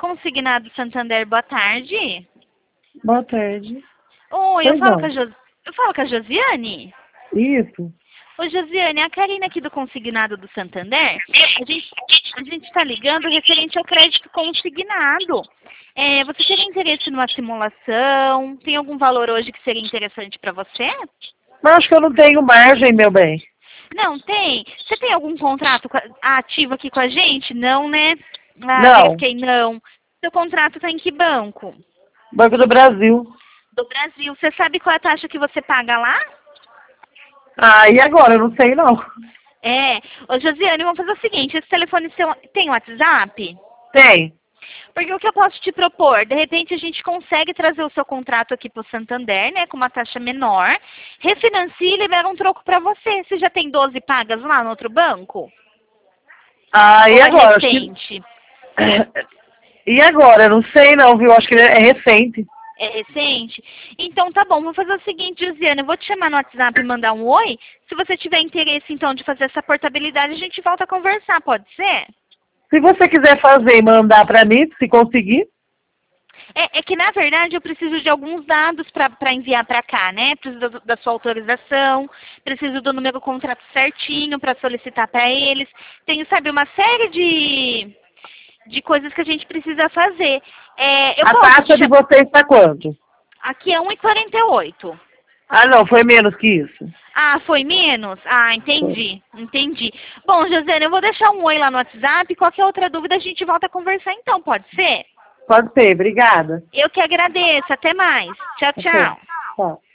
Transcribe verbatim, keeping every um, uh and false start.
Consignado Santander, boa tarde. Boa tarde. Oi, eu Pois falo, não. com a Jos... eu falo com a Josiane? Isso. Oi, Josiane, é a Karina aqui do Consignado do Santander. A gente a gente está ligando referente ao crédito consignado. É, você teria interesse numa simulação? Tem algum valor hoje que seria interessante para você? Mas acho que eu não tenho margem, meu bem. Não, tem. Você tem algum contrato com a- ativo aqui com a gente? Não, né? Ah, Não. verifiquei, não. Seu contrato está em que banco? Banco do Brasil. Do Brasil. Você sabe qual é a taxa que você paga lá? Ah, e agora? Eu não sei, não. É. Ô, Josiane, vamos fazer o seguinte. Esse telefone seu tem WhatsApp? Tem. Porque o que eu posso te propor? De repente a gente consegue trazer o seu contrato aqui para o Santander, né? Com uma taxa menor. Refinancia e libera um troco para você. Você já tem doze pagas lá no outro banco? Ah, Ou e é agora? Acho que... recente? E agora? Eu não sei, não, viu? Acho que é recente. É recente? Então tá bom, vou fazer o seguinte, Josiane, eu vou te chamar no WhatsApp e mandar um oi. Se você tiver interesse, então, de fazer essa portabilidade, a gente volta a conversar, pode ser? Se você quiser fazer e mandar pra mim, se conseguir. É, é que, na verdade, eu preciso de alguns dados para enviar para cá, né? Preciso da, da sua autorização, preciso do número do contrato certinho para solicitar para eles. Tenho, sabe, uma série de, de coisas que a gente precisa fazer. É, eu A posso te taxa de chamar... vocês está quanto? Aqui é um e quarenta e oito. Ah, não, foi menos que isso. Ah, foi menos? Ah, Foi. entendi, entendi. Bom, Josiane, eu vou deixar um oi lá no WhatsApp. Qualquer outra dúvida a gente volta a conversar então, pode ser? Pode ser, obrigada. Eu que agradeço. Até mais. Tchau, Até. tchau. Tchau.